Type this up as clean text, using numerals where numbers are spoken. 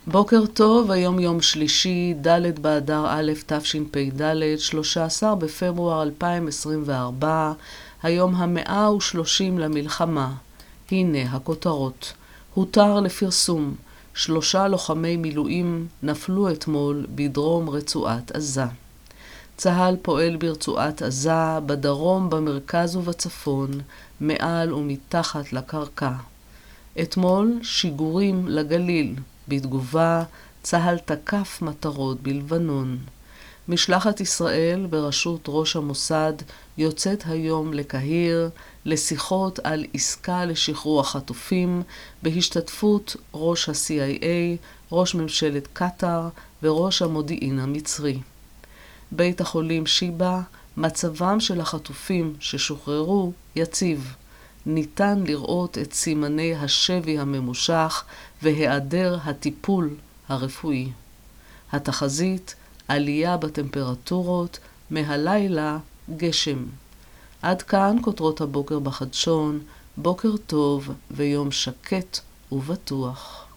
בוקר טוב, היום יום שלישי, ד' באדר א' תשפ"ד, 13 בפברואר 2024, היום 130 למלחמה. הנה הכותרות. הותר לפרסום, 3 לוחמי מילואים נפלו אתמול בדרום רצועת עזה. צה"ל פועל ברצועת עזה, בדרום, במרכז ובצפון, מעל ומתחת לקרקע. אתמול שיגורים לגליל. בתגובה, צה"ל תקף מטרות בלבנון. משלחת ישראל בראשות ראש המוסד יוצאת היום לקהיר לשיחות על עסקה לשחרור החטופים בהשתתפות ראש ה-CIA, ראש ממשלת קטר וראש המודיעין המצרי. בית החולים שיבא, מצבם של החטופים ששוחררו יציב. ניתן לראות את סימני השבי הממושך והיעדר הטיפול הרפואי. התחזית, עלייה בטמפרטורות, מהלילה גשם. עד כאן כותרות הבוקר בחדשון, בוקר טוב ויום שקט ובטוח.